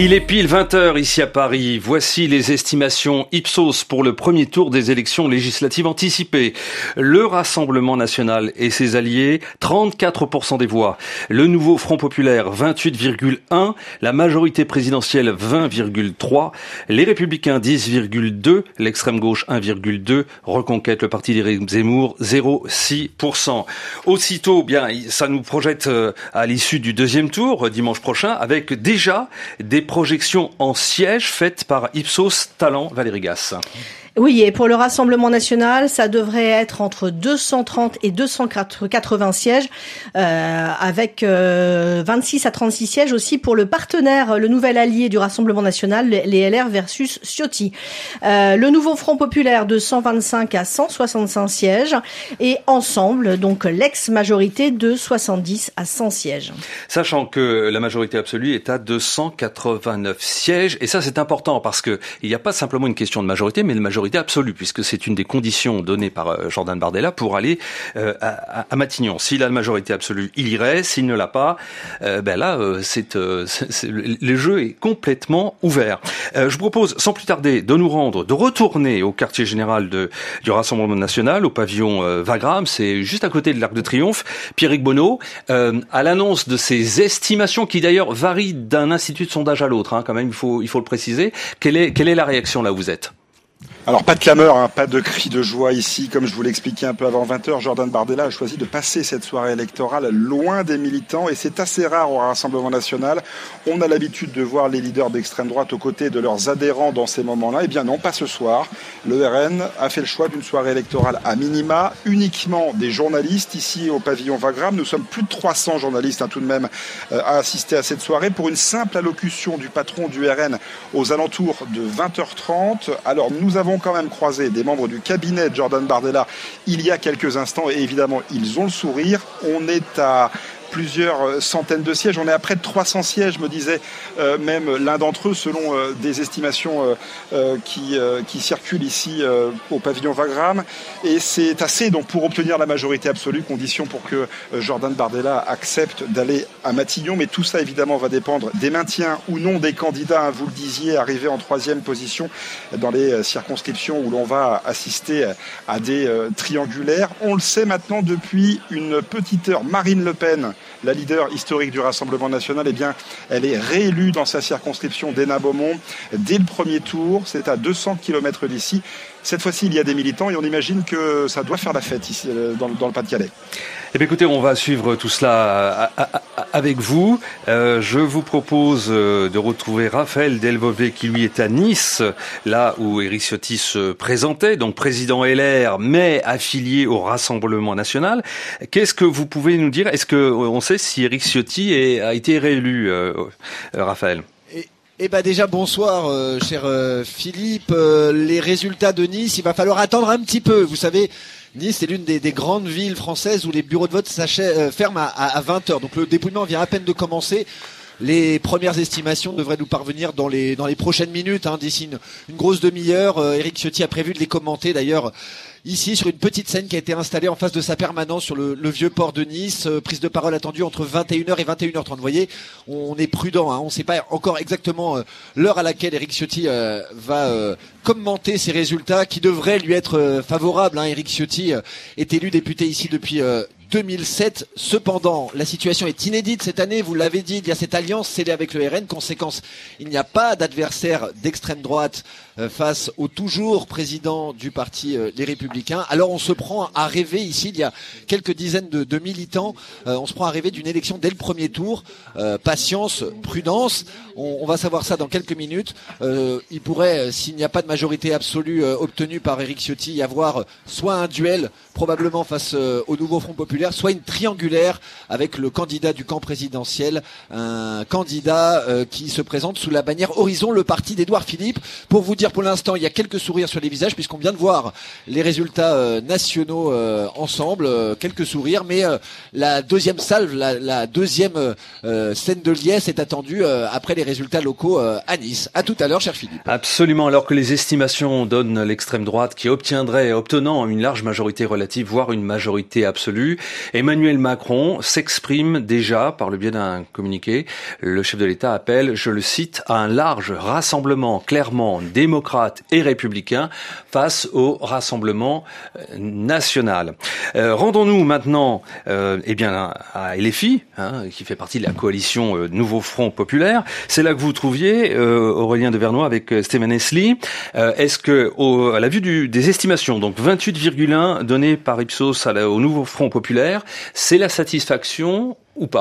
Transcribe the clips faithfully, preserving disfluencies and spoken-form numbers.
Il est pile vingt heures ici à Paris. Voici les estimations Ipsos pour le premier tour des élections législatives anticipées. Le Rassemblement national et ses alliés, trente-quatre pour cent des voix. Le Nouveau Front populaire, vingt-huit virgule un. La majorité présidentielle, vingt virgule trois. Les Républicains, dix virgule deux. L'extrême gauche, un virgule deux. Reconquête, le parti d'Éric Zemmour, zéro virgule six pour cent. Aussitôt, bien, ça nous projette à l'issue du deuxième tour, dimanche prochain, avec déjà des projections en sièges faites par Ipsos Talent. Valérie Gasse. Oui, et pour le Rassemblement national, ça devrait être entre deux cent trente et deux cent quatre-vingts sièges, euh, avec euh, vingt-six à trente-six sièges aussi pour le partenaire, le nouvel allié du Rassemblement national, les L R versus Ciotti. Euh, le Nouveau Front populaire de cent vingt-cinq à cent soixante-cinq sièges, et Ensemble, donc l'ex-majorité de soixante-dix à cent sièges. Sachant que la majorité absolue est à deux cent quatre-vingt-neuf sièges, et ça c'est important parce que il n'y a pas simplement une question de majorité, mais de majorité absolue, puisque c'est une des conditions données par Jordan Bardella pour aller euh, à, à Matignon. S'il a la majorité absolue, il irait. S'il ne l'a pas, euh, ben là, euh, c'est, euh, c'est, c'est, le jeu est complètement ouvert. Euh, je vous propose, sans plus tarder, de nous rendre, de retourner au quartier général de, du Rassemblement national, au pavillon euh, Wagram, c'est juste à côté de l'Arc de Triomphe. Pierrick Bonneau, euh, à l'annonce de ces estimations qui d'ailleurs varient d'un institut de sondage à l'autre, hein, quand même, il faut, il faut le préciser. Quelle est, quelle est la réaction là où vous êtes ? Alors pas de clameur, hein, pas de cris de joie ici. Comme je vous l'expliquais un peu avant vingt heures, Jordan Bardella a choisi de passer cette soirée électorale loin des militants, et c'est assez rare au Rassemblement national. On a l'habitude de voir les leaders d'extrême droite aux côtés de leurs adhérents dans ces moments-là. Eh bien non, pas ce soir. Le R N a fait le choix d'une soirée électorale à minima, uniquement des journalistes ici au pavillon Wagram. Nous sommes plus de trois cents journalistes hein, tout de même euh, à assister à cette soirée pour une simple allocution du patron du R N aux alentours de vingt heures trente. Alors nous avons quand même croisé des membres du cabinet de Jordan Bardella il y a quelques instants, et évidemment ils ont le sourire. On est à plusieurs centaines de sièges, on est à près de trois cents sièges, me disait euh, même l'un d'entre eux, selon euh, des estimations euh, euh, qui, euh, qui circulent ici euh, au pavillon Wagram, et c'est assez donc pour obtenir la majorité absolue, condition pour que euh, Jordan Bardella accepte d'aller à Matignon. Mais tout ça évidemment va dépendre des maintiens ou non des candidats, hein, vous le disiez, arrivés en troisième position dans les euh, circonscriptions où l'on va assister à des euh, triangulaires. On le sait maintenant depuis une petite heure, Marine Le Pen, la leader historique du Rassemblement national, eh bien, elle est réélue dans sa circonscription d'Hénin-Beaumont dès le premier tour. C'est à deux cents kilomètres d'ici. Cette fois-ci, il y a des militants et on imagine que ça doit faire la fête ici, dans, dans le Pas-de-Calais. Eh bien, écoutez, on va suivre tout cela avec vous. Euh, je vous propose de retrouver Raphaël Delvoye qui, lui, est à Nice, là où Éric Ciotti se présentait, donc président L R, mais affilié au Rassemblement national. Qu'est-ce que vous pouvez nous dire ? Est-ce que on sait si Éric Ciotti est, a été réélu, euh, Raphaël ? Eh ben déjà bonsoir euh, cher euh, Philippe, euh, les résultats de Nice, il va falloir attendre un petit peu, vous savez. Nice, c'est l'une des, des grandes villes françaises où les bureaux de vote euh, ferment à, à vingt heures, donc le dépouillement vient à peine de commencer. Les premières estimations devraient nous parvenir dans les dans les prochaines minutes, hein, d'ici une, une grosse demi-heure. Euh, Éric Ciotti a prévu de les commenter d'ailleurs ici sur une petite scène qui a été installée en face de sa permanence sur le, le vieux port de Nice. Euh, prise de parole attendue entre vingt et une heures et vingt et une heures trente. Vous voyez, on est prudent, hein, on ne sait pas encore exactement euh, l'heure à laquelle Éric Ciotti euh, va euh, commenter ces résultats qui devraient lui être euh, favorables. Hein. Éric Ciotti euh, est élu député ici depuis euh, deux mille sept. Cependant, la situation est inédite cette année. Vous l'avez dit, il y a cette alliance scellée avec le R N. Conséquence, il n'y a pas d'adversaire d'extrême droite euh, face au toujours président du parti euh, Les Républicains. Alors on se prend à rêver ici, il y a quelques dizaines de, de militants, euh, on se prend à rêver d'une élection dès le premier tour. Euh, patience, prudence, on, on va savoir ça dans quelques minutes. Euh, il pourrait, euh, s'il n'y a pas de majorité absolue euh, obtenue par Éric Ciotti, y avoir soit un duel probablement face euh, au Nouveau Front populaire, soit une triangulaire avec le candidat du camp présidentiel, un candidat euh, qui se présente sous la bannière Horizon, le parti d'Édouard Philippe. Pour vous dire, pour l'instant, il y a quelques sourires sur les visages puisqu'on vient de voir les résultats euh, nationaux euh, ensemble, euh, quelques sourires, mais euh, la deuxième salve, la, la deuxième euh, scène de liesse est attendue euh, après les résultats locaux euh, à Nice. À tout à l'heure, cher Philippe. Absolument, alors que les estimations donnent l'extrême droite qui obtiendrait, obtenant une large majorité relative, voire une majorité absolue. Emmanuel Macron s'exprime déjà par le biais d'un communiqué. Le chef de l'État appelle, je le cite, à un large rassemblement clairement démocrate et républicain face au rassemblement national. Euh, rendons-nous maintenant euh, eh bien, à L F I, hein, qui fait partie de la coalition euh, Nouveau Front Populaire. C'est là que vous vous trouviez, euh, Aurélien de Vernois, avec euh, Stéphane Esli. Euh, est-ce que, au, à la vue du, des estimations, donc vingt-huit virgule un données par Ipsos à la, au Nouveau Front Populaire, c'est la satisfaction ou pas ?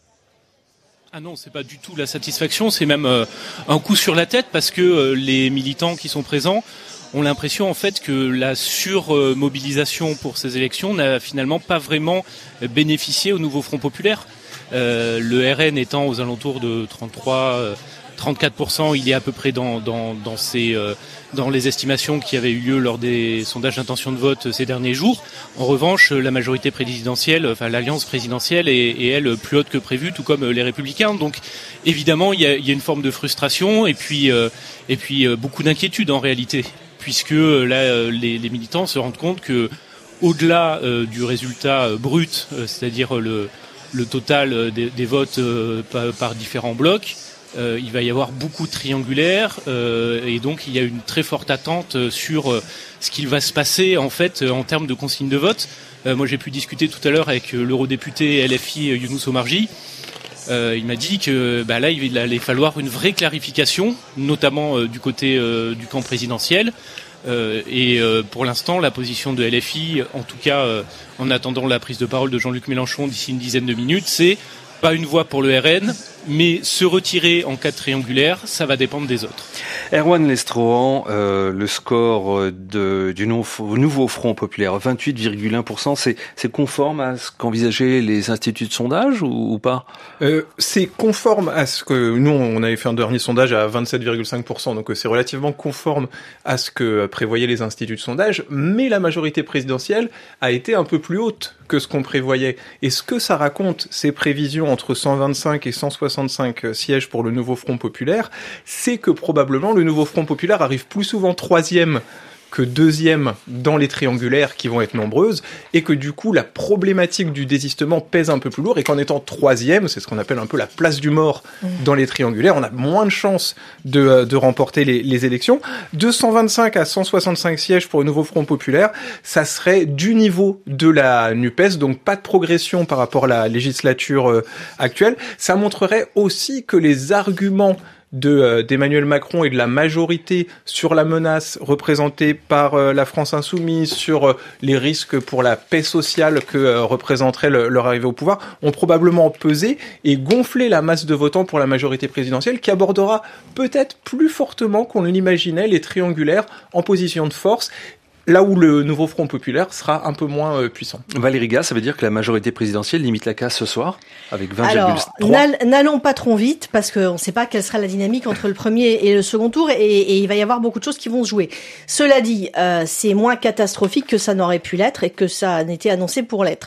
Ah non, c'est pas du tout la satisfaction, c'est même euh, un coup sur la tête parce que euh, les militants qui sont présents ont l'impression en fait que la surmobilisation pour ces élections n'a finalement pas vraiment bénéficié au Nouveau Front Populaire. Euh, le R N étant aux alentours de trente-trois, trente-quatre pour cent, il est à peu près dans, dans, dans, ces, euh, dans les estimations qui avaient eu lieu lors des sondages d'intention de vote ces derniers jours. En revanche, la majorité présidentielle, enfin l'alliance présidentielle est, est elle plus haute que prévu, tout comme les Républicains. Donc évidemment, il y a, il y a une forme de frustration et puis, euh, et puis euh, beaucoup d'inquiétude en réalité, puisque là, les, les militants se rendent compte que, au-delà euh, du résultat euh, brut, euh, c'est-à-dire le le total des, des votes euh, par, par différents blocs, euh, il va y avoir beaucoup de triangulaires euh, et donc il y a une très forte attente sur euh, ce qu'il va se passer en fait en termes de consignes de vote. Euh, moi j'ai pu discuter tout à l'heure avec l'eurodéputé L F I Younous Omarjee. Euh, il m'a dit que bah, là il allait falloir une vraie clarification, notamment euh, du côté euh, du camp présidentiel. Euh, et euh, pour l'instant, la position de L F I, en tout cas euh, en attendant la prise de parole de Jean-Luc Mélenchon d'ici une dizaine de minutes, c'est pas une voix pour le R N, mais se retirer en cas de triangulaire, ça va dépendre des autres. Erwan Lestrohan, euh, le score de, du Nouveau Front Populaire, vingt-huit virgule un pour cent, c'est, c'est conforme à ce qu'envisageaient les instituts de sondage ou, ou pas ? euh, C'est conforme à ce que nous, on avait fait un dernier sondage à vingt-sept virgule cinq pour cent, donc c'est relativement conforme à ce que prévoyaient les instituts de sondage, mais la majorité présidentielle a été un peu plus haute que ce qu'on prévoyait. Et ce que ça raconte, ces prévisions entre cent vingt-cinq et cent soixante-cinq sièges pour le Nouveau Front Populaire, c'est que probablement le Nouveau Front Populaire arrive plus souvent troisième que deuxième dans les triangulaires qui vont être nombreuses, et que du coup la problématique du désistement pèse un peu plus lourd, et qu'en étant troisième, c'est ce qu'on appelle un peu la place du mort mmh. dans les triangulaires, on a moins de chances de, de remporter les, les élections. deux cent vingt-cinq à cent soixante-cinq sièges pour le Nouveau Front Populaire, ça serait du niveau de la NUPES, donc pas de progression par rapport à la législature euh, actuelle. Ça montrerait aussi que les arguments de euh, d'Emmanuel Macron et de la majorité sur la menace représentée par euh, la France insoumise, sur euh, les risques pour la paix sociale que euh, représenterait le, leur arrivée au pouvoir, ont probablement pesé et gonflé la masse de votants pour la majorité présidentielle, qui abordera peut-être plus fortement qu'on l'imaginait les triangulaires en position de force, là où le Nouveau Front Populaire sera un peu moins euh, puissant. Valérie Gay, ça veut dire que la majorité présidentielle limite la casse ce soir avec vingt virgule trois. Alors, n'allons pas trop vite parce qu'on ne sait pas quelle sera la dynamique entre le premier et le second tour, et, et il va y avoir beaucoup de choses qui vont se jouer. Cela dit, euh, c'est moins catastrophique que ça n'aurait pu l'être et que ça n'était annoncé pour l'être.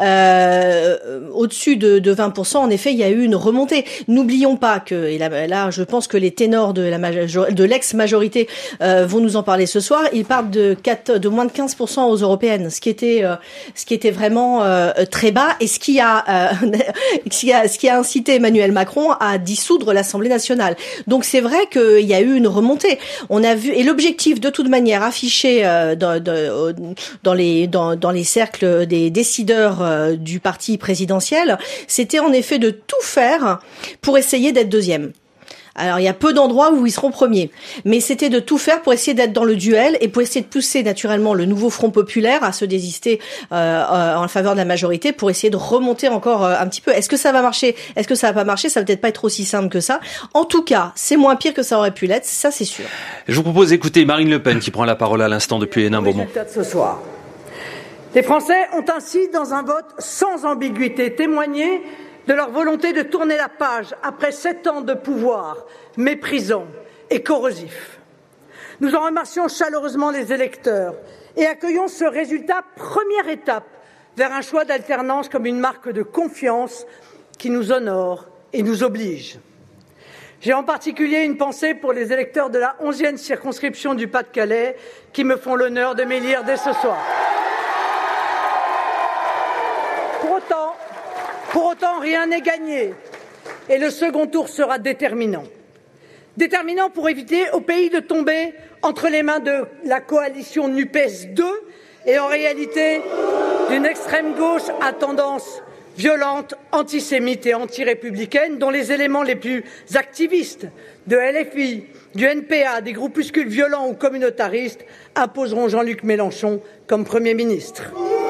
Euh, au-dessus de, de vingt pour cent, en effet, il y a eu une remontée. N'oublions pas que, et là, là je pense que les ténors de, la major- de l'ex-majorité euh, vont nous en parler ce soir, ils parlent de quatre de moins de quinze pour cent aux européennes, ce qui était euh, ce qui était vraiment euh, très bas, et ce qui a, euh, ce qui a ce qui a incité Emmanuel Macron à dissoudre l'Assemblée nationale. Donc c'est vrai qu'il y a eu une remontée. On a vu, et l'objectif de toute manière affiché euh, dans, dans, dans les dans, dans les cercles des décideurs euh, du parti présidentiel, c'était en effet de tout faire pour essayer d'être deuxième. Alors, il y a peu d'endroits où ils seront premiers. Mais c'était de tout faire pour essayer d'être dans le duel et pour essayer de pousser naturellement le Nouveau Front Populaire à se désister euh, en faveur de la majorité pour essayer de remonter encore euh, un petit peu. Est-ce que ça va marcher ? Est-ce que ça va pas marcher ? Ça va peut-être pas être aussi simple que ça. En tout cas, c'est moins pire que ça aurait pu l'être, ça c'est sûr. Je vous propose d'écouter Marine Le Pen qui prend la parole à l'instant depuis Hénin-Beaumont. Résultat de ce soir. Les Français ont ainsi, dans un vote sans ambiguïté, témoigné de leur volonté de tourner la page après sept ans de pouvoir méprisant et corrosif. Nous en remercions chaleureusement les électeurs et accueillons ce résultat, première étape vers un choix d'alternance comme une marque de confiance qui nous honore et nous oblige. J'ai en particulier une pensée pour les électeurs de la onzième circonscription du Pas-de-Calais qui me font l'honneur de m'élire dès ce soir. rien n'est gagné et le second tour sera déterminant. Déterminant pour éviter au pays de tomber entre les mains de la coalition NUPES deux et en réalité d'une extrême gauche à tendance violente, antisémite et anti-républicaine, dont les éléments les plus activistes de L F I, du N P A, des groupuscules violents ou communautaristes imposeront Jean-Luc Mélenchon comme Premier ministre.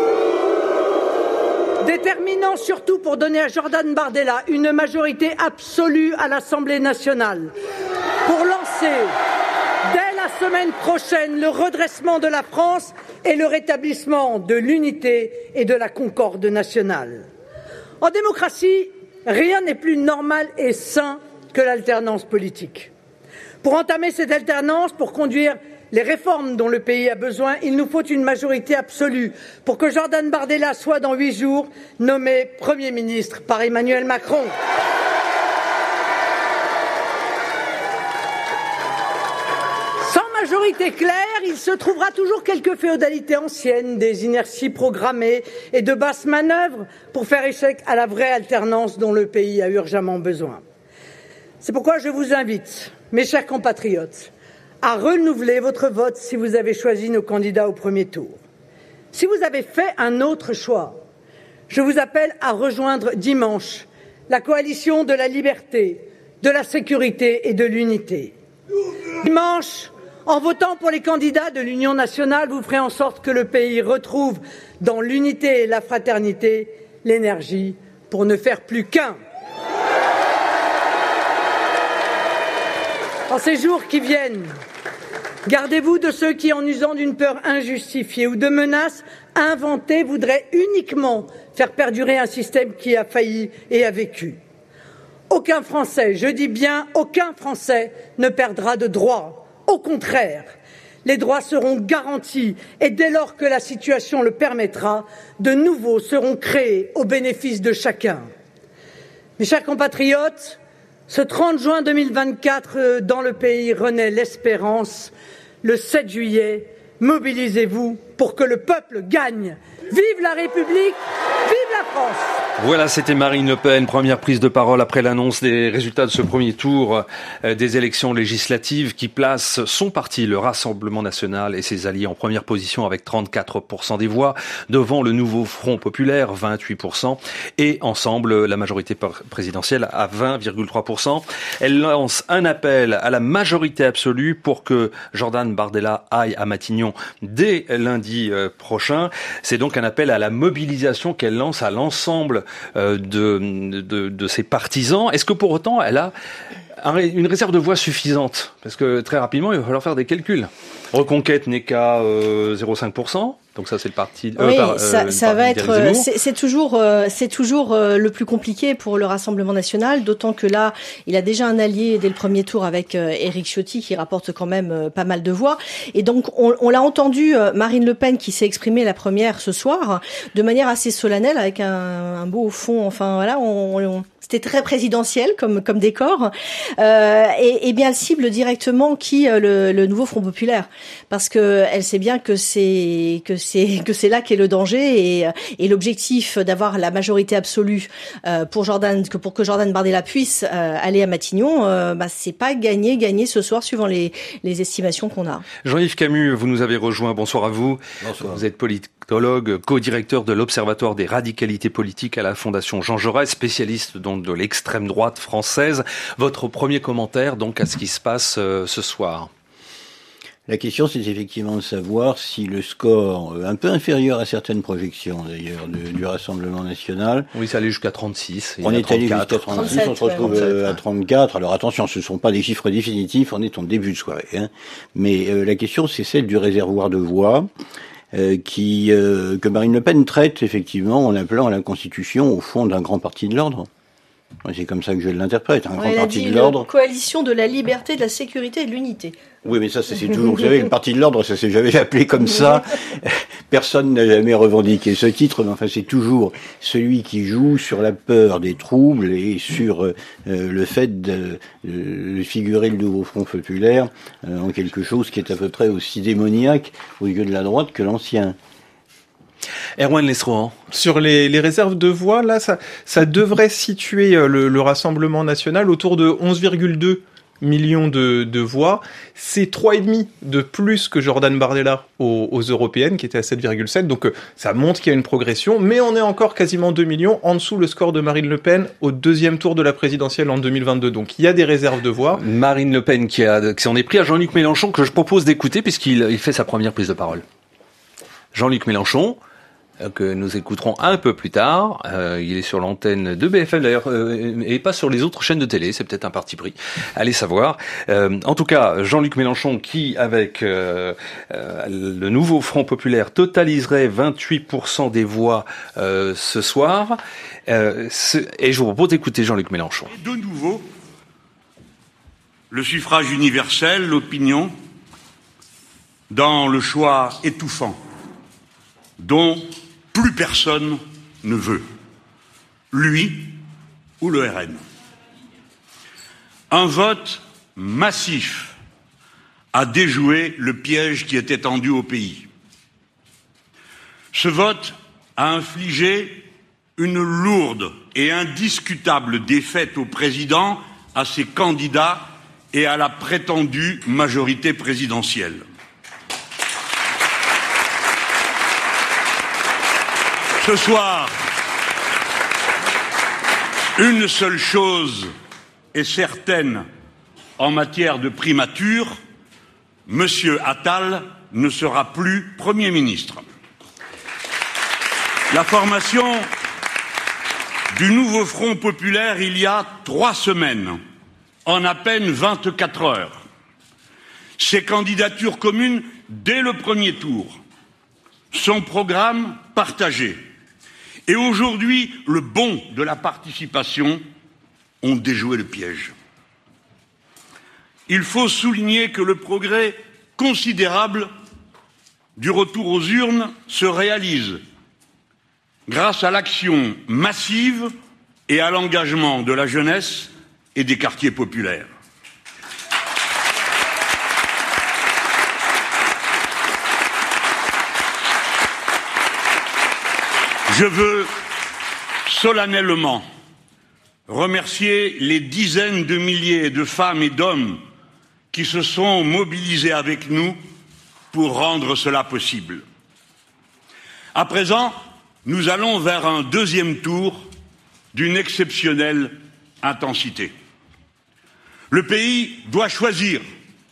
Déterminant surtout pour donner à Jordan Bardella une majorité absolue à l'Assemblée nationale, pour lancer dès la semaine prochaine le redressement de la France et le rétablissement de l'unité et de la concorde nationale. En démocratie, rien n'est plus normal et sain que l'alternance politique. Pour entamer cette alternance, pour conduire les réformes dont le pays a besoin, il nous faut une majorité absolue pour que Jordan Bardella soit dans huit jours nommé Premier ministre par Emmanuel Macron. Sans majorité claire, il se trouvera toujours quelques féodalités anciennes, des inerties programmées et de basses manœuvres pour faire échec à la vraie alternance dont le pays a urgemment besoin. C'est pourquoi je vous invite, mes chers compatriotes, à renouveler votre vote si vous avez choisi nos candidats au premier tour. Si vous avez fait un autre choix, je vous appelle à rejoindre dimanche la coalition de la liberté, de la sécurité et de l'unité. Dimanche, en votant pour les candidats de l'Union nationale, vous ferez en sorte que le pays retrouve dans l'unité et la fraternité l'énergie pour ne faire plus qu'un. En ces jours qui viennent, gardez-vous de ceux qui, en usant d'une peur injustifiée ou de menaces inventées, voudraient uniquement faire perdurer un système qui a failli et a vécu. Aucun Français, je dis bien aucun Français, ne perdra de droits. Au contraire, les droits seront garantis et dès lors que la situation le permettra, de nouveaux seront créés au bénéfice de chacun. Mes chers compatriotes, ce trente juin deux mille vingt-quatre, dans le pays renaît l'espérance. Le sept juillet, mobilisez-vous pour que le peuple gagne. Vive la République, vive la France! Voilà, c'était Marine Le Pen, première prise de parole après l'annonce des résultats de ce premier tour euh, des élections législatives qui place son parti, le Rassemblement National, et ses alliés en première position avec trente-quatre pour cent des voix, devant le nouveau Front Populaire, vingt-huit pour cent, et ensemble la majorité présidentielle à vingt virgule trois pour cent. Elle lance un appel à la majorité absolue pour que Jordan Bardella aille à Matignon dès lundi euh, prochain. C'est donc un appel à la mobilisation qu'elle lance à l'ensemble euh, de, de, de ses partisans. Est-ce que pour autant elle a un, une réserve de voix suffisante? Parce que très rapidement, il va falloir faire des calculs. Reconquête n'est qu'à euh, zéro virgule cinq pour cent. Donc ça, c'est le parti. Euh, oui, par, euh, ça, ça va être. C'est, c'est toujours, euh, c'est toujours euh, le plus compliqué pour le Rassemblement national, d'autant que là, il a déjà un allié dès le premier tour avec euh, Éric Ciotti, qui rapporte quand même euh, pas mal de voix. Et donc, on, on l'a entendu, euh, Marine Le Pen, qui s'est exprimée la première ce soir, de manière assez solennelle, avec un, un beau fond. Enfin voilà, on, on, c'était très présidentiel comme comme décor. Euh, et, et bien, elle cible directement qui euh, le, le nouveau Front populaire, parce que elle sait bien que c'est que c'est que c'est là qu'est le danger et, et l'objectif d'avoir la majorité absolue euh, pour Jordan, que pour que Jordan Bardella puisse euh, aller à Matignon, euh, bah c'est pas gagné gagné ce soir suivant les les estimations qu'on a. Jean-Yves Camus, vous nous avez rejoint. Bonsoir à vous. Bonsoir. Vous êtes politologue, co-directeur de l'Observatoire des radicalités politiques à la Fondation Jean Jaurès, spécialiste donc de l'extrême droite française. Votre premier commentaire donc à ce qui se passe euh, ce soir. La question, c'est effectivement de savoir si le score, un peu inférieur à certaines projections d'ailleurs du, du Rassemblement national. Oui, ça allait jusqu'à trente-six. On est allé jusqu'à trente-six, on se retrouve ouais. à trente-quatre. Alors attention, ce ne sont pas des chiffres définitifs, on est en début de soirée. Hein. Mais euh, la question, c'est celle du réservoir de voix. Euh, qui euh, que Marine Le Pen traite effectivement en appelant à la Constitution au fond d'un grand parti de l'ordre. C'est comme ça que je l'interprète, un ouais, grand parti de l'ordre. Coalition de la liberté, de la sécurité et de l'unité. Oui, mais ça, c'est, c'est toujours, vous savez, le parti de l'ordre, ça s'est jamais appelé comme ça. Personne n'a jamais revendiqué ce titre, mais enfin, c'est toujours celui qui joue sur la peur des troubles et sur euh, le fait de, de figurer le nouveau Front populaire euh, en quelque chose qui est à peu près aussi démoniaque aux yeux de la droite que l'ancien. Erwan Lestrohan. Sur les, les réserves de voix, là, ça, ça devrait situer le, le Rassemblement national autour de onze virgule deux millions de, de voix. C'est trois virgule cinq de plus que Jordan Bardella aux, aux européennes, qui était à sept virgule sept. Donc, ça montre qu'il y a une progression, mais on est encore quasiment deux millions en dessous le score de Marine Le Pen au deuxième tour de la présidentielle en deux mille vingt-deux. Donc, il y a des réserves de voix. Marine Le Pen qui, a, qui s'en est pris à Jean-Luc Mélenchon, que je propose d'écouter puisqu'il il fait sa première prise de parole. Jean-Luc Mélenchon, que nous écouterons un peu plus tard. Euh, il est sur l'antenne de B F M d'ailleurs, euh, et pas sur les autres chaînes de télé, c'est peut-être un parti pris. Allez savoir. Euh, en tout cas, Jean-Luc Mélenchon qui, avec euh, euh, le nouveau Front Populaire, totaliserait vingt-huit pour cent des voix euh, ce soir. Euh, ce, et je vous propose d'écouter Jean-Luc Mélenchon. Et de nouveau, le suffrage universel, l'opinion, dans le choix étouffant dont plus personne ne veut, lui ou le R N. Un vote massif a déjoué le piège qui était tendu au pays. Ce vote a infligé une lourde et indiscutable défaite au président, à ses candidats et à la prétendue majorité présidentielle. Ce soir, une seule chose est certaine en matière de primature, Monsieur Attal ne sera plus Premier ministre. La formation du nouveau Front Populaire il y a trois semaines, en à peine vingt-quatre heures. Ses candidatures communes dès le premier tour, son programme partagé. Et aujourd'hui, le bon de la participation ont déjoué le piège. Il faut souligner que le progrès considérable du retour aux urnes se réalise grâce à l'action massive et à l'engagement de la jeunesse et des quartiers populaires. Je veux solennellement remercier les dizaines de milliers de femmes et d'hommes qui se sont mobilisés avec nous pour rendre cela possible. À présent, nous allons vers un deuxième tour d'une exceptionnelle intensité. Le pays doit choisir.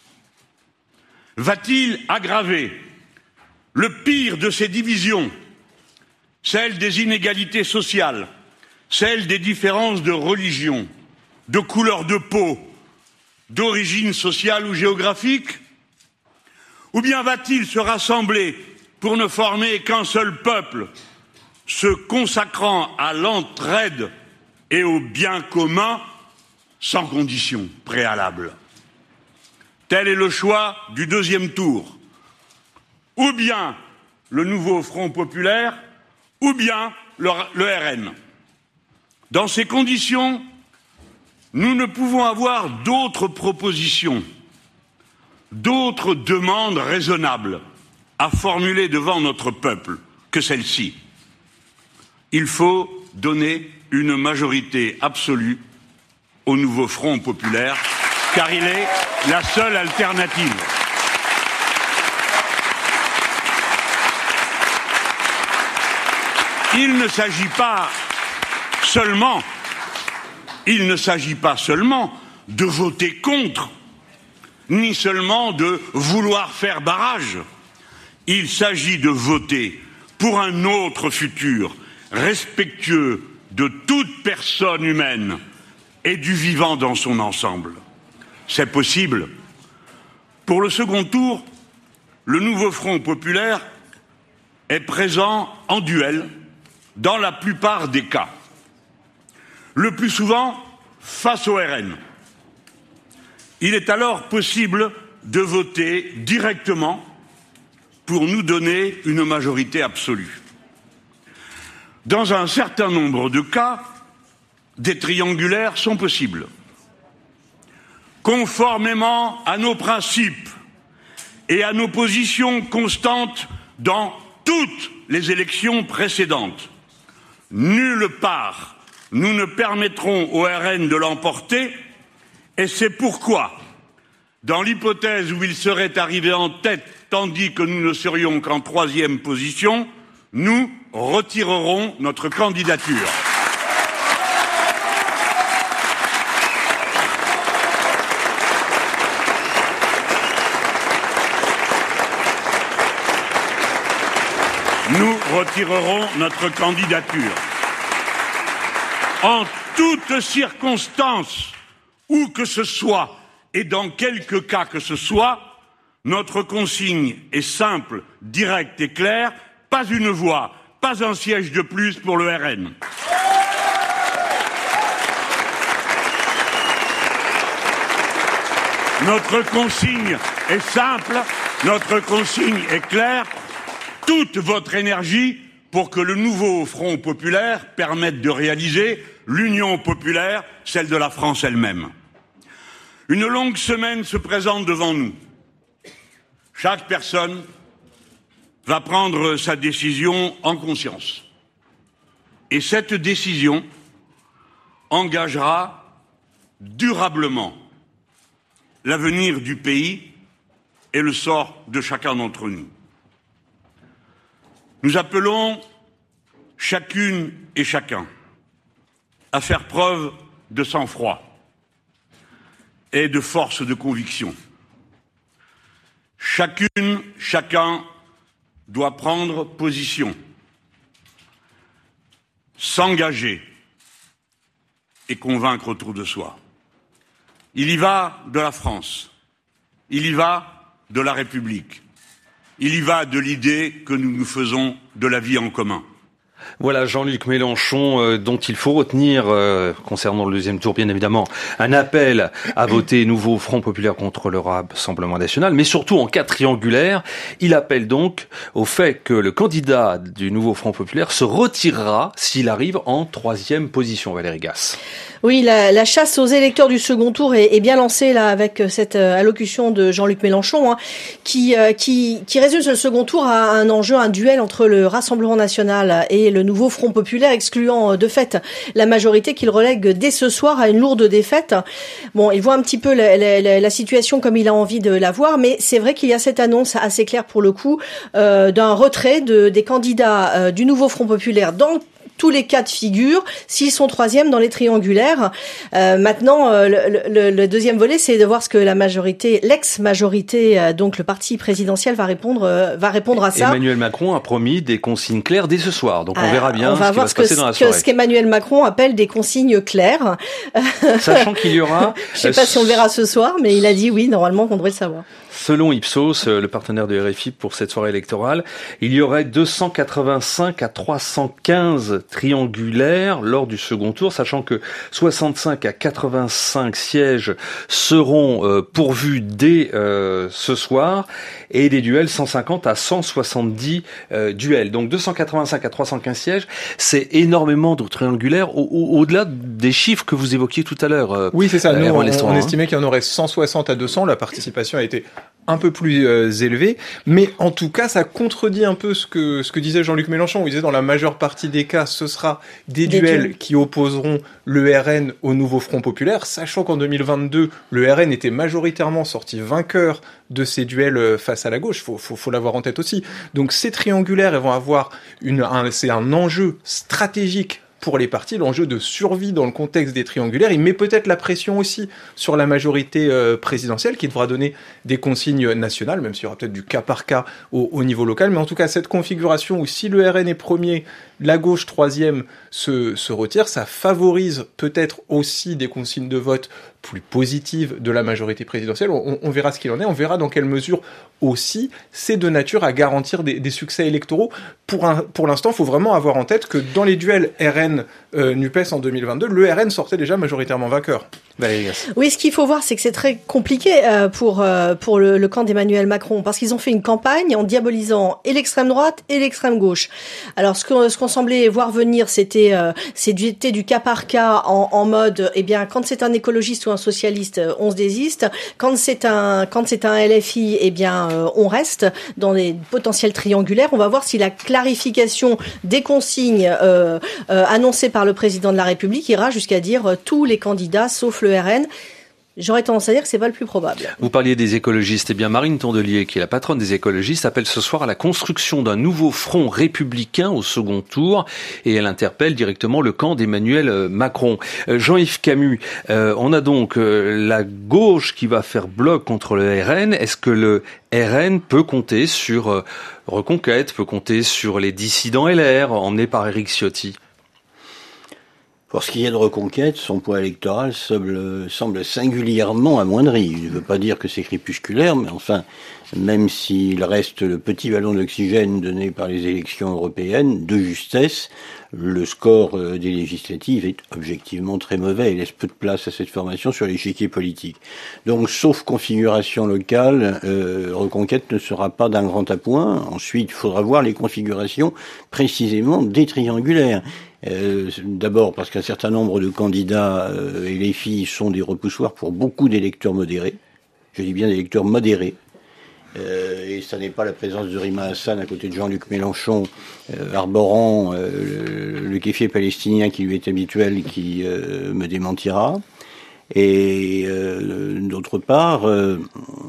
Va-t-il aggraver le pire de ces divisions, celle des inégalités sociales, celle des différences de religion, de couleur de peau, d'origine sociale ou géographique? Ou bien va-t-il se rassembler pour ne former qu'un seul peuple, se consacrant à l'entraide et au bien commun sans condition préalable? Tel est le choix du deuxième tour. Ou bien le nouveau Front Populaire, ou bien le, le R N. Dans ces conditions, nous ne pouvons avoir d'autres propositions, d'autres demandes raisonnables à formuler devant notre peuple que celle-ci. Il faut donner une majorité absolue au nouveau Front Populaire, car il est la seule alternative. Il ne s'agit pas seulement, il ne s'agit pas seulement de voter contre, ni seulement de vouloir faire barrage. Il s'agit de voter pour un autre futur, respectueux de toute personne humaine et du vivant dans son ensemble. C'est possible. Pour le second tour, le nouveau Front Populaire est présent en duel dans la plupart des cas. Le plus souvent, face au R N. Il est alors possible de voter directement pour nous donner une majorité absolue. Dans un certain nombre de cas, des triangulaires sont possibles. Conformément à nos principes et à nos positions constantes dans toutes les élections précédentes. Nulle part nous ne permettrons au R N de l'emporter, et c'est pourquoi, dans l'hypothèse où il serait arrivé en tête tandis que nous ne serions qu'en troisième position, nous retirerons notre candidature. Nous retirerons notre candidature. En toutes circonstances, où que ce soit, et dans quelque cas que ce soit, notre consigne est simple, directe et claire, pas une voix, pas un siège de plus pour le R N. Notre consigne est simple, notre consigne est claire, toute votre énergie pour que le nouveau Front populaire permette de réaliser l'union populaire, celle de la France elle-même. Une longue semaine se présente devant nous. Chaque personne va prendre sa décision en conscience. Et cette décision engagera durablement l'avenir du pays et le sort de chacun d'entre nous. Nous appelons chacune et chacun à faire preuve de sang-froid et de force de conviction. Chacune, chacun doit prendre position, s'engager et convaincre autour de soi. Il y va de la France, il y va de la République, il y va de l'idée que nous nous faisons de la vie en commun. Voilà Jean-Luc Mélenchon, euh, dont il faut retenir, euh, concernant le deuxième tour, bien évidemment, un appel à voter nouveau Front populaire contre le Rassemblement national, mais surtout en cas triangulaire, il appelle donc au fait que le candidat du nouveau Front populaire se retirera s'il arrive en troisième position, Valérie Gasse. Oui, la, la chasse aux électeurs du second tour est, est bien lancée là avec cette euh, allocution de Jean-Luc Mélenchon, hein, qui, euh, qui qui résume ce second tour à un enjeu, un duel entre le Rassemblement national et le nouveau Front populaire, excluant euh, de fait la majorité qu'il relègue dès ce soir à une lourde défaite. Bon, il voit un petit peu la, la, la situation comme il a envie de la voir, mais c'est vrai qu'il y a cette annonce assez claire pour le coup euh, d'un retrait de, des candidats euh, du nouveau Front populaire dans tous les cas de figure, s'ils sont troisièmes dans les triangulaires. Euh, maintenant, euh, le, le, le deuxième volet, c'est de voir ce que la majorité, l'ex-majorité, euh, donc le parti présidentiel, va répondre, euh, va répondre à ça. Emmanuel Macron a promis des consignes claires dès ce soir, donc on euh, verra bien on va ce qui voir va se passer que, dans la que, soirée. Ce qu'Emmanuel Macron appelle des consignes claires. Sachant qu'il y aura... Je sais pas si on le verra ce soir, mais il a dit oui, normalement, qu'on devrait le savoir. Selon Ipsos, le partenaire de R F I pour cette soirée électorale, il y aurait deux cent quatre-vingt-cinq à trois cent quinze triangulaires lors du second tour, sachant que soixante-cinq à quatre-vingt-cinq sièges seront euh, pourvus dès euh, ce soir, et des duels cent cinquante à cent soixante-dix euh, duels. Donc deux cent quatre-vingt-cinq à trois cent quinze sièges, c'est énormément de triangulaires, au, au, au-delà des chiffres que vous évoquiez tout à l'heure. Euh, oui, c'est ça. Nous, on, on hein. estimait qu'il y en aurait cent soixante à deux cents. La participation a été un peu plus euh, élevé, mais en tout cas, ça contredit un peu ce que ce que disait Jean-Luc Mélenchon. Il disait dans la majeure partie des cas, ce sera des, des duels dieux. qui opposeront le R N au nouveau Front populaire, sachant qu'en deux mille vingt-deux, le R N était majoritairement sorti vainqueur de ces duels face à la gauche. Faut faut, faut l'avoir en tête aussi. Donc ces triangulaires, ils vont avoir une un, c'est un enjeu stratégique pour les partis, l'enjeu de survie dans le contexte des triangulaires. Il met peut-être la pression aussi sur la majorité euh, présidentielle qui devra donner des consignes nationales, même s'il y aura peut-être du cas par cas au, au niveau local. Mais en tout cas, cette configuration où si le R N est premier, la gauche troisième se, se retire, ça favorise peut-être aussi des consignes de vote plus positives de la majorité présidentielle. On, on verra ce qu'il en est. On verra dans quelle mesure aussi c'est de nature à garantir des, des succès électoraux. Pour, un, pour l'instant, il faut vraiment avoir en tête que dans les duels R N euh, NUPES en deux mille vingt-deux, le R N sortait déjà majoritairement vainqueur. Oui, ce qu'il faut voir, c'est que c'est très compliqué euh, pour euh, pour le, le camp d'Emmanuel Macron, parce qu'ils ont fait une campagne en diabolisant et l'extrême droite et l'extrême gauche. Alors, ce qu'on ce qu'on semblait voir venir, c'était euh, c'était du cas par cas en, en mode, eh bien, quand c'est un écologiste ou un socialiste, on se désiste. Quand c'est un, quand c'est un L F I, eh bien, euh, on reste dans des potentiels triangulaires. On va voir si la clarification des consignes euh, euh, annoncées par le président de la République ira jusqu'à dire euh, tous les candidats sauf le R N. J'aurais tendance à dire que c'est pas le plus probable. Vous parliez des écologistes. Eh bien, Marine Tondelier, qui est la patronne des écologistes, appelle ce soir à la construction d'un nouveau front républicain au second tour, et elle interpelle directement le camp d'Emmanuel Macron. Euh, Jean-Yves Camus, euh, on a donc euh, la gauche qui va faire bloc contre le R N. Est-ce que le R N peut compter sur euh, Reconquête, peut compter sur les dissidents L R, emmenés par Éric Ciotti? Pour ce qui est de Reconquête, son poids électoral semble, semble singulièrement amoindri. Je ne veux pas dire que c'est crépusculaire, mais enfin, même s'il reste le petit ballon d'oxygène donné par les élections européennes, de justesse, le score des législatives est objectivement très mauvais et laisse peu de place à cette formation sur l'échiquier politique. Donc, sauf configuration locale, euh, Reconquête ne sera pas d'un grand appoint. Ensuite, il faudra voir les configurations précisément des triangulaires. Euh, d'abord parce qu'un certain nombre de candidats euh, et les filles sont des repoussoirs pour beaucoup d'électeurs modérés. Je dis bien des électeurs modérés. Euh, et ça n'est pas la présence de Rima Hassan à côté de Jean-Luc Mélenchon, euh, arborant euh, le, le kéfier palestinien qui lui est habituel, qui euh, me démentira. Et euh, d'autre part, euh,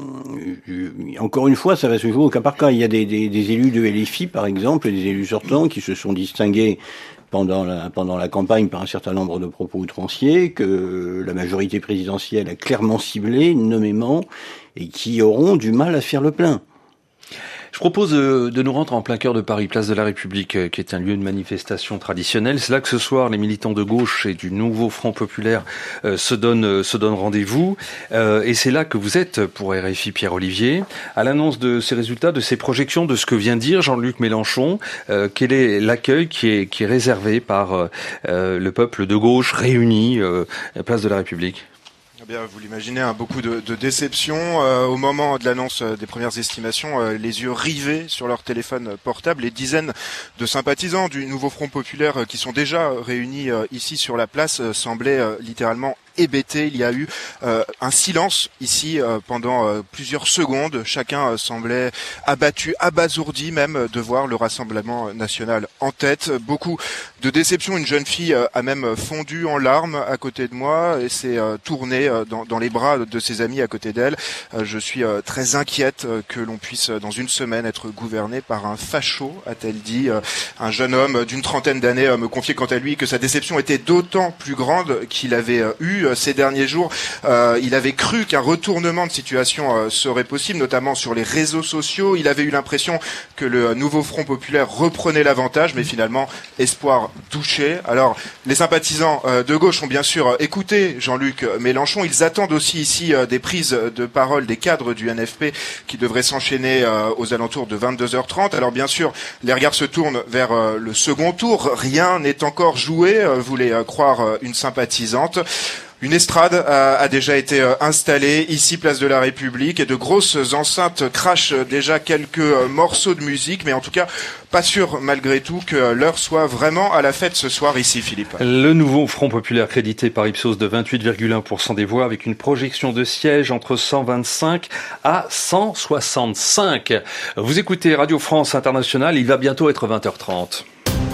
je, encore une fois, ça va se jouer au cas par cas. Il y a des, des, des élus de L F I, par exemple, et des élus sortants qui se sont distingués pendant la, pendant la campagne par un certain nombre de propos outranciers que la majorité présidentielle a clairement ciblés, nommément, et qui auront du mal à faire le plein. Je propose de, de nous rendre en plein cœur de Paris, place de la République, qui est un lieu de manifestation traditionnel. C'est là que ce soir, les militants de gauche et du nouveau Front populaire euh, se donnent, se donnent rendez-vous. Euh, et c'est là que vous êtes pour R F I, Pierre-Olivier. À l'annonce de ces résultats, de ces projections, de ce que vient de dire Jean-Luc Mélenchon, euh, quel est l'accueil qui est, qui est réservé par euh, le peuple de gauche réuni, euh, place de la République? Eh bien, vous l'imaginez, hein, beaucoup de, de déception. Euh, au moment de l'annonce des premières estimations, euh, les yeux rivés sur leur téléphone portable, les dizaines de sympathisants du nouveau Front populaire euh, qui sont déjà réunis euh, ici sur la place euh, semblaient euh, littéralement hébété. Il y a eu euh, un silence ici euh, pendant euh, plusieurs secondes. Chacun euh, semblait abattu, abasourdi même de voir le Rassemblement national en tête. Beaucoup de déception. Une jeune fille euh, a même fondu en larmes à côté de moi et s'est euh, tournée euh, dans, dans les bras de ses amis à côté d'elle. Euh, je suis euh, très inquiète euh, que l'on puisse dans une semaine être gouverné par un facho, a-t-elle dit. Euh, un jeune homme d'une trentaine d'années euh, me confiait quant à lui que sa déception était d'autant plus grande qu'il avait euh, eu ces derniers jours, euh, il avait cru qu'un retournement de situation euh, serait possible, notamment sur les réseaux sociaux. Il avait eu l'impression que le nouveau Front populaire reprenait l'avantage, mais finalement, espoir douché. Alors, les sympathisants euh, de gauche ont bien sûr écouté Jean-Luc Mélenchon. Ils attendent aussi ici euh, des prises de parole des cadres du N F P qui devraient s'enchaîner euh, aux alentours de vingt-deux heures trente. Alors, bien sûr, les regards se tournent vers euh, le second tour. Rien n'est encore joué, euh, voulait euh, croire euh, une sympathisante. Une estrade a, a déjà été installée ici, place de la République, et de grosses enceintes crachent déjà quelques morceaux de musique, mais en tout cas, pas sûr malgré tout que l'heure soit vraiment à la fête ce soir ici, Philippe. Le nouveau Front populaire crédité par Ipsos de vingt-huit virgule un pour cent des voix, avec une projection de sièges entre cent vingt-cinq à cent soixante-cinq. Vous écoutez Radio France Internationale, il va bientôt être vingt heures trente.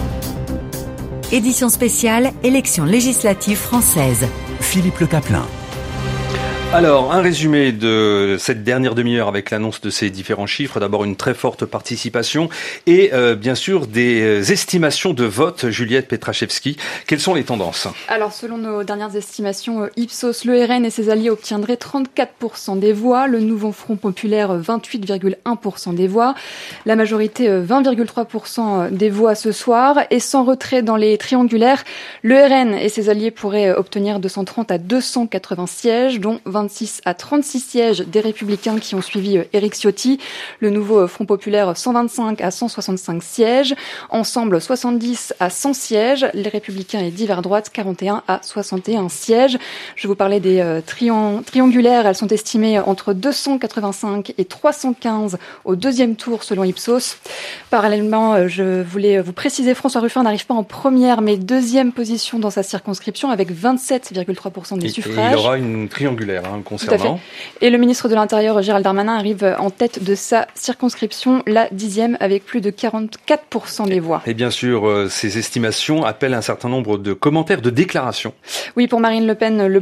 Édition spéciale, élections législatives françaises. Philippe Le Caplin. Alors, un résumé de cette dernière demi-heure avec l'annonce de ces différents chiffres. D'abord, une très forte participation et euh, bien sûr des estimations de vote. Juliette Petraszewski, quelles sont les tendances? Alors, selon nos dernières estimations, Ipsos, le R N et ses alliés obtiendraient trente-quatre pour cent des voix, le nouveau Front populaire vingt-huit virgule un pour cent des voix, la majorité vingt virgule trois pour cent des voix ce soir. Et sans retrait dans les triangulaires, le R N et ses alliés pourraient obtenir deux cent trente à deux cent quatre-vingts sièges, dont vingt vingt-six à trente-six sièges des Républicains qui ont suivi Éric Ciotti. Le nouveau Front populaire, cent vingt-cinq à cent soixante-cinq sièges. Ensemble, soixante-dix à cent sièges. Les Républicains et Divers Droite, quarante et un à soixante et un sièges. Je vous parlais des euh, triang- triangulaires. Elles sont estimées entre deux cent quatre-vingt-cinq et trois cent quinze au deuxième tour selon Ipsos. Parallèlement, je voulais vous préciser, François Ruffin n'arrive pas en première mais deuxième position dans sa circonscription avec vingt-sept virgule trois pour cent des et, suffrages. Et il aura une triangulaire hein, concernant. Et le ministre de l'Intérieur, Gérald Darmanin, arrive en tête de sa circonscription, la dixième, avec plus de quarante-quatre pour cent des voix. Et bien sûr, euh, ces estimations appellent un certain nombre de commentaires, de déclarations. Oui, pour Marine Le Pen, le